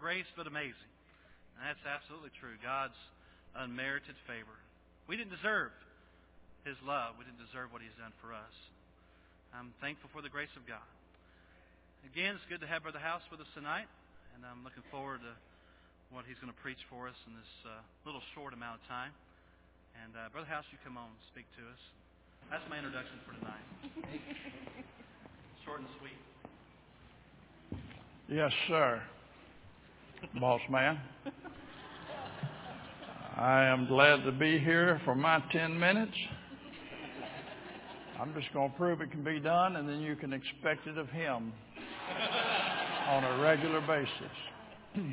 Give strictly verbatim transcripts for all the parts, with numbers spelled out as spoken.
grace, but amazing. And that's absolutely true. God's unmerited favor. We didn't deserve His love. We didn't deserve what He's done for us. I'm thankful for the grace of God. Again, it's good to have Brother House with us tonight, and I'm looking forward to what he's going to preach for us in this uh, little short amount of time. And uh, Brother House, you come on and speak to us. That's my introduction for tonight. Short and sweet. Yes, sir, boss man. I am glad to be here for my ten minutes. I'm just going to prove it can be done, and then you can expect it of him on a regular basis.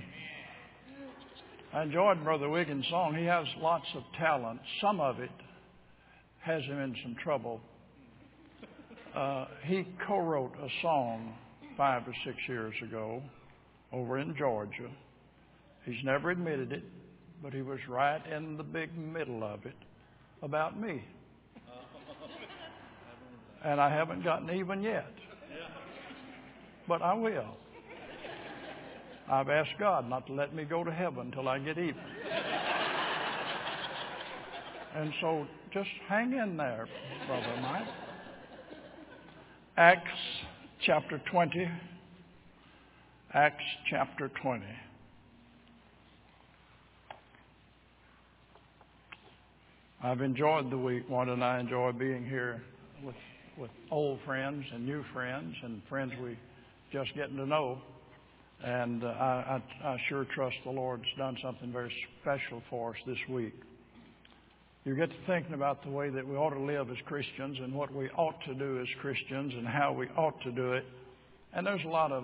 I enjoyed Brother Wiggins' song. He has lots of talent. Some of it has him in some trouble. Uh, he co-wrote a song five or six years ago over in Georgia. He's never admitted it, but he was right in the big middle of it about me. And I haven't gotten even yet. But I will. I've asked God not to let me go to heaven until I get even. And so just hang in there, Brother Mike. Acts chapter twenty. Acts chapter twenty. I've enjoyed the week more than I enjoy being here with with old friends and new friends and friends we just getting to know. And uh, I, I, I sure trust the Lord's done something very special for us this week. You get to thinking about the way that we ought to live as Christians and what we ought to do as Christians and how we ought to do it. And there's a lot of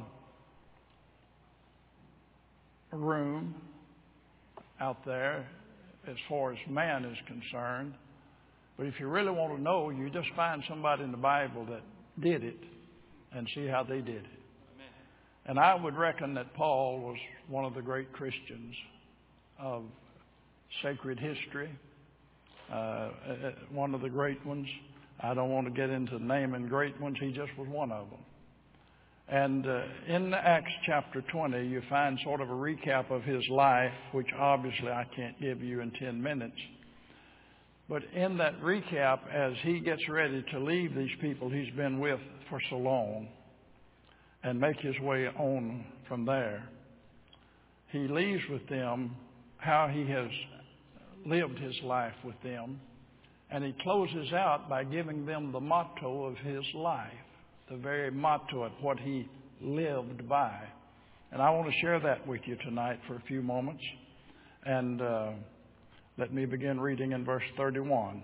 room out there as far as man is concerned. But if you really want to know, you just find somebody in the Bible that did it and see how they did it. Amen. And I would reckon that Paul was one of the great Christians of sacred history, uh, one of the great ones. I don't want to get into naming great ones. He just was one of them. And uh, in Acts chapter twenty, you find sort of a recap of his life, which obviously I can't give you in ten minutes. But in that recap, as he gets ready to leave these people he's been with for so long and make his way on from there, he leaves with them how he has lived his life with them. And he closes out by giving them the motto of his life, the very motto of what he lived by. And I want to share that with you tonight for a few moments. And uh, let me begin reading in verse thirty-one.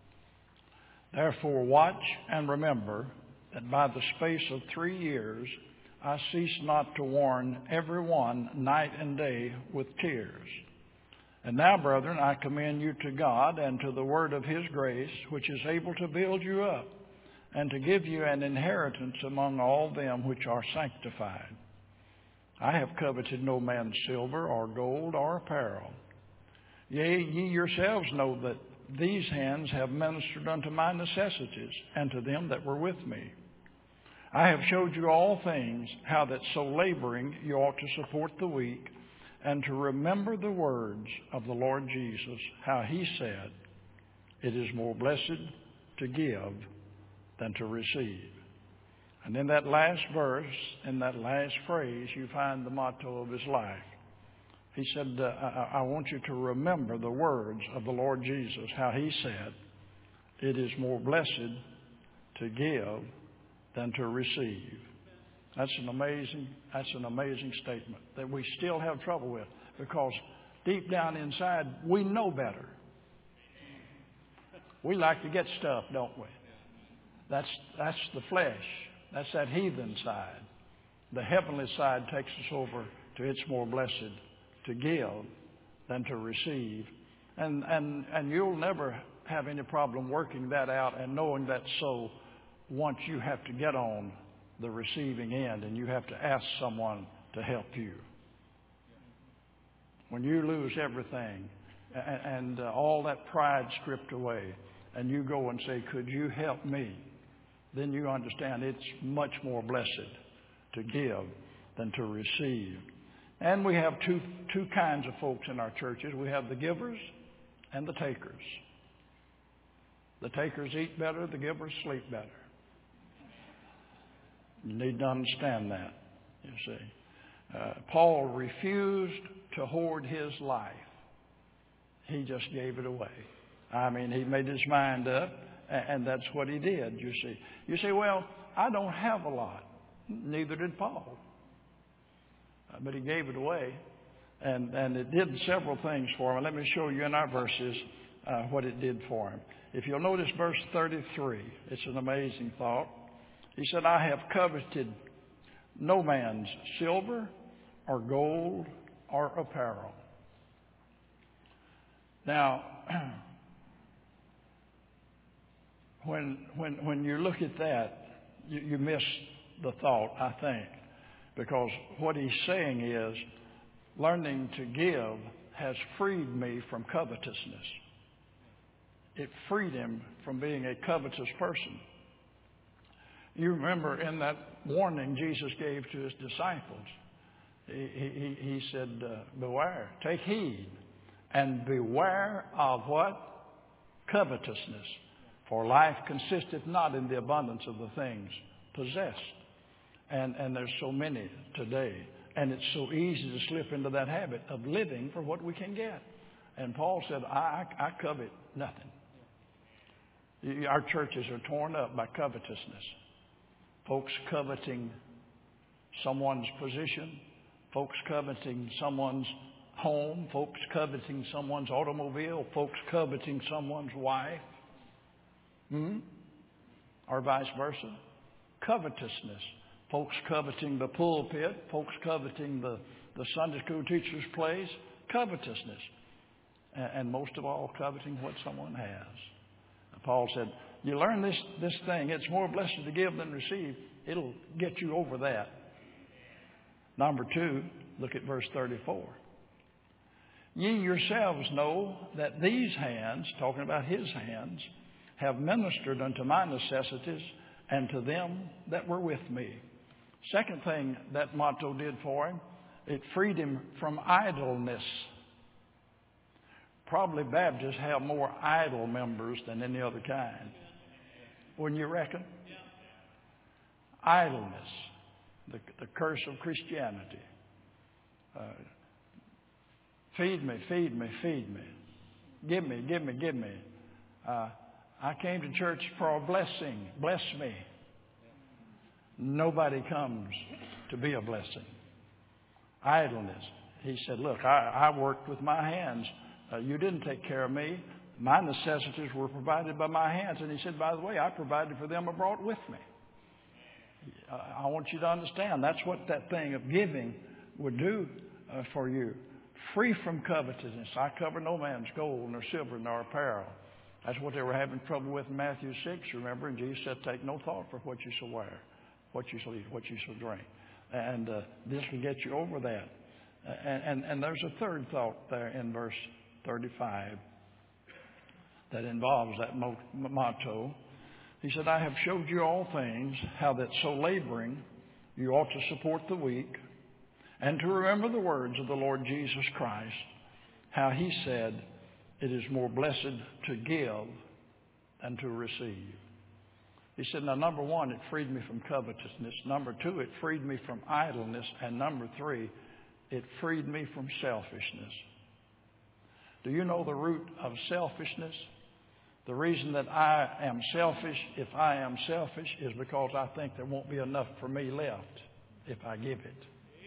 Therefore watch and remember that by the space of three years I cease not to warn everyone night and day with tears. And now, brethren, I commend you to God and to the word of His grace, which is able to build you up and to give you an inheritance among all them which are sanctified. I have coveted no man's silver or gold or apparel. Yea, ye yourselves know that these hands have ministered unto my necessities and to them that were with me. I have showed you all things, how that so laboring you ought to support the weak, and to remember the words of the Lord Jesus, how He said, it is more blessed to give than to receive. And in that last verse, in that last phrase, you find the motto of his life. He said, uh, I, I want you to remember the words of the Lord Jesus, how He said, it is more blessed to give than to receive. That's an amazing, that's an amazing statement that we still have trouble with, because deep down inside, we know better. We like to get stuff, don't we? That's, that's the flesh. That's that heathen side. The heavenly side takes us over to it's more blessed to give than to receive. And, and, and you'll never have any problem working that out and knowing that so once you have to get on the receiving end and you have to ask someone to help you. When you lose everything and, and uh, all that pride stripped away and you go and say, could you help me? Then you understand it's much more blessed to give than to receive. And we have two, two kinds of folks in our churches. We have the givers and the takers. The takers eat better, the givers sleep better. You need to understand that, you see. Uh, Paul refused to hoard his life. He just gave it away. I mean, he made his mind up, and that's what he did, you see. You say, well, I don't have a lot. Neither did Paul. Uh, but he gave it away, and, and it did several things for him. Let me show you in our verses uh, what it did for him. If you'll notice verse thirty-three, it's an amazing thought. He said, I have coveted no man's silver or gold or apparel. Now, when when when you look at that, you, you miss the thought, I think, because what he's saying is, learning to give has freed me from covetousness. It freed him from being a covetous person. You remember in that warning Jesus gave to his disciples, he, he, he said, uh, beware, take heed, and beware of what? Covetousness. For life consisteth not in the abundance of the things possessed. And, and there's so many today. And it's so easy to slip into that habit of living for what we can get. And Paul said, I, I, I covet nothing. Our churches are torn up by covetousness. Folks coveting someone's position. Folks coveting someone's home. Folks coveting someone's automobile. Folks coveting someone's wife. Hmm? Or vice versa. Covetousness. Folks coveting the pulpit. Folks coveting the, the Sunday school teacher's place. Covetousness. And, and most of all, coveting what someone has. Paul said, you learn this, this thing. It's more blessed to give than receive. It'll get you over that. Number two, look at verse thirty-four. Ye yourselves know that these hands, talking about his hands, have ministered unto my necessities and to them that were with me. Second thing that motto did for him, it freed him from idleness. Probably Baptists have more idle members than any other kind. Wouldn't you reckon? Idleness, the, the curse of Christianity. Uh, feed me, feed me, feed me. Give me, give me, give me. Uh, I came to church for a blessing. Bless me. Nobody comes to be a blessing. Idleness. He said, look, I, I worked with my hands. Uh, you didn't take care of me. My necessities were provided by my hands. And he said, by the way, I provided for them abroad with me. Uh, I want you to understand that's what that thing of giving would do uh, for you. Free from covetousness. I cover no man's gold, nor silver, nor apparel. That's what they were having trouble with in Matthew six, remember? And Jesus said, take no thought for what you shall wear, what you shall eat, what you shall drink. And uh, this will get you over that. Uh, and, and, and there's a third thought there in verse thirty-five that involves that motto. He said, I have showed you all things, how that so laboring you ought to support the weak, and to remember the words of the Lord Jesus Christ, how he said, it is more blessed to give than to receive. He said, now, number one, it freed me from covetousness. Number two, it freed me from idleness. And number three, it freed me from selfishness. Do you know the root of selfishness? The reason that I am selfish, if I am selfish, is because I think there won't be enough for me left if I give it.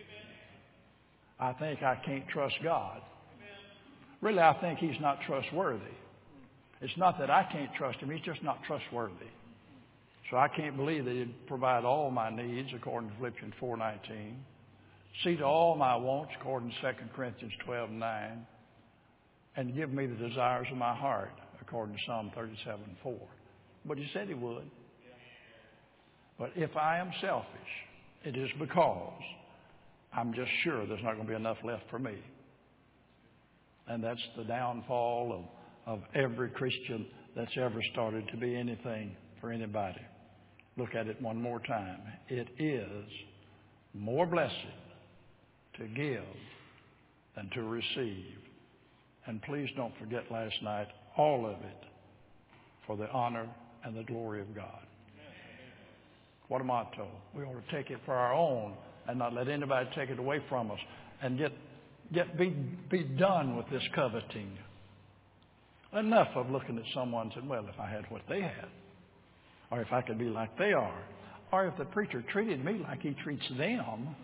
I think I can't trust God. Really, I think He's not trustworthy. It's not that I can't trust Him. He's just not trustworthy. So I can't believe that He'd provide all my needs, according to Philippians four nineteen. See to all my wants, according to Second Corinthians twelve nine. And give me the desires of my heart, according to Psalm thirty-seven four. But He said He would. But if I am selfish, it is because I'm just sure there's not going to be enough left for me. And that's the downfall of, of every Christian that's ever started to be anything for anybody. Look at it one more time. It is more blessed to give than to receive. And please don't forget last night, all of it for the honor and the glory of God. What a motto. We ought to take it for our own and not let anybody take it away from us, and get get be be done with this coveting. Enough of looking at someone and saying, well, if I had what they had, or if I could be like they are, or if the preacher treated me like he treats them.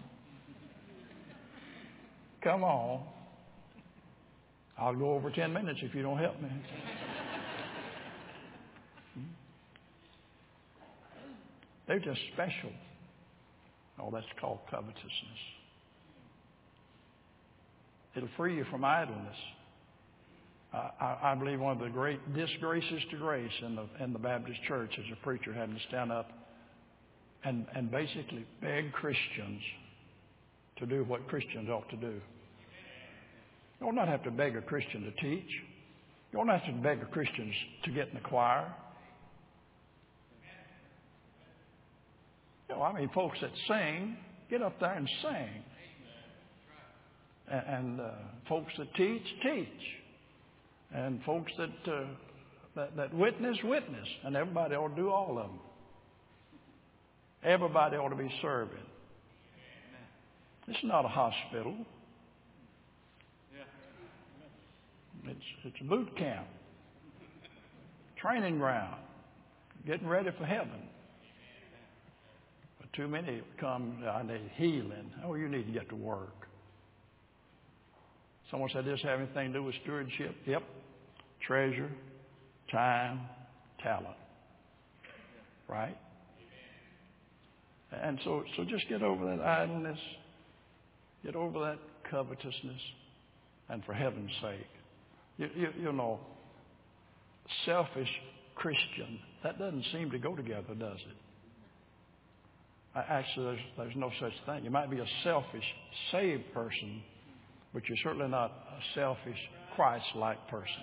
Come on. I'll go over ten minutes if you don't help me. They're just special. Oh, that's called covetousness. It'll free you from idleness. Uh, I, I believe one of the great disgraces to grace in the in the Baptist church is a preacher having to stand up and, and basically beg Christians to do what Christians ought to do. You don't not have to beg a Christian to teach. You don't have to beg a Christian to get in the choir. You know, I mean, folks that sing, get up there and sing. And, and uh, folks that teach, teach. And folks that, uh, that that witness, witness. And everybody ought to do all of them. Everybody ought to be serving. It's not a hospital. It's it's a boot camp, training ground, getting ready for heaven. But too many come, I need healing. Oh, you need to get to work. Someone said, does this have anything to do with stewardship? Yep. Treasure, time, talent. Right? And so, so just get over that idleness. Get over that covetousness. And for heaven's sake, you, you, you know, selfish Christian, that doesn't seem to go together, does it? Actually, there's, there's no such thing. You might be a selfish, saved person, but you're certainly not a selfish, Christ-like person.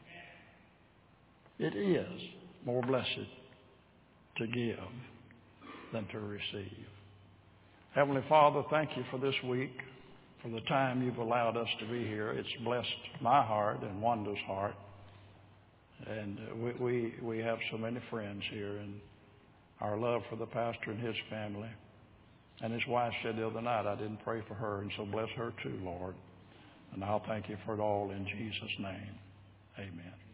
It is more blessed to give than to receive. Heavenly Father, thank you for this week, for the time you've allowed us to be here. It's blessed my heart and Wanda's heart. And we, we, we have so many friends here, and our love for the pastor and his family. And his wife said the other night, I didn't pray for her, and so bless her too, Lord. And I'll thank you for it all in Jesus' name. Amen.